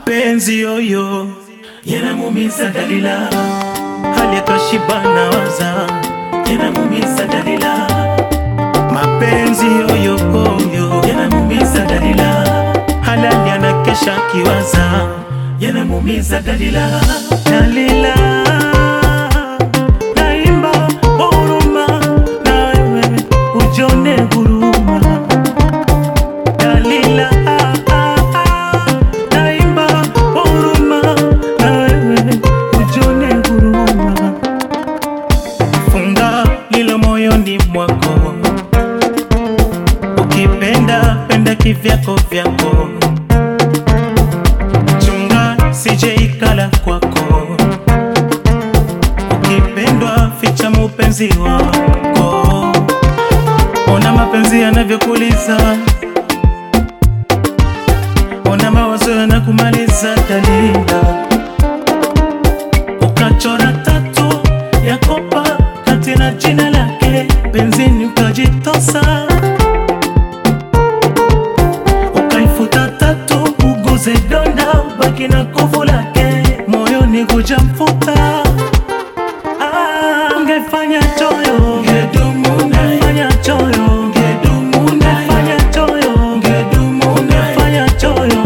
Mapenzi yoyo yanamuumiza Dalila, hali akashiba na waza yanamuumiza Dalila. Mapenzi yoyo yanamuumiza Dalila, halali anakesha kiwaza yanamuumiza Dalila. Dalila naimba huruma na wewe ujone huruma. Dalila naimba huruma na wewe ujone huruma. Funga lilo moyoni mwako, ukipenda penda kivyako vyako. Chunga sije ikala kwako, ukipendwa ficha mupenzi wako. Ona mapenzi yanavyokuliza, ona mawazo yanakumaliza Dalila. Ukachora tatu ya kopa kati na jina lake, benzini ukajitosa. Ukaifuta tatu uguze donda, baki na kovu lake, moyoni kujamfuta. Ungefanya choyo, ungefanya choyo, ungefanya choyo, ungefanya choyo.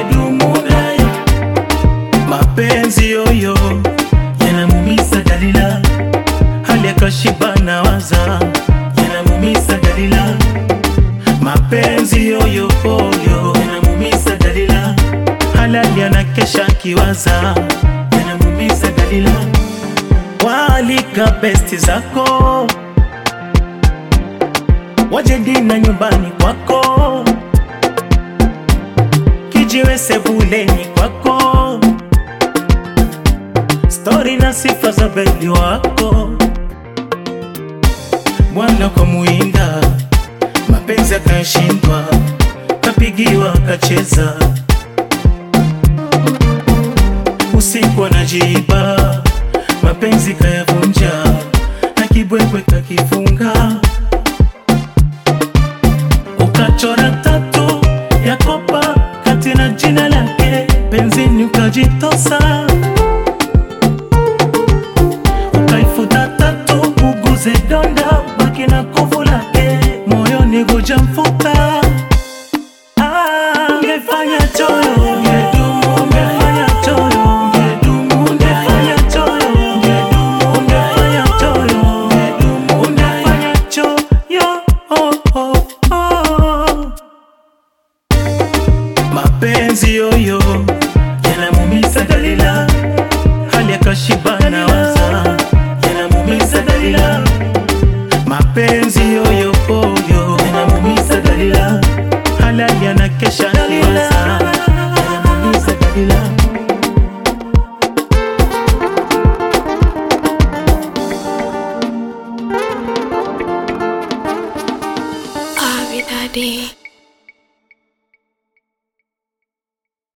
Mapenzi yoyo yanamuumiza Dalila, hali akashiba na waza yanamuumiza Dalila. Mapenzi yoyo yanamuumiza Dalila, halali anakesha kiwaza yanamuumiza Dalila. Waalika besti zako waje dina nyumbani kwako, kijiwe sebuleni kwako, story na sifa za bebi wako. Bwana kwa muinga mapenzi akashindwa, kapigiwa kacheza, usiku anajiba mapenzi kayavunja, na kibwebwe kakifunga. Ukachora tatu ya kopa kati na jina lake, benzini ukajitosa. Ukaifuta tatu uguze donda, baki na kovu lake, moyoni kujamfuta. Ungefanya choyo, ungefanya choyo, ungefanya choyo, ungefanya choyo, ungefanya choyo. Mapenzi yoyo yanamuumiza Dalila, hali akashiba na waza yanamuumiza Dalila. Mapenzi yoyo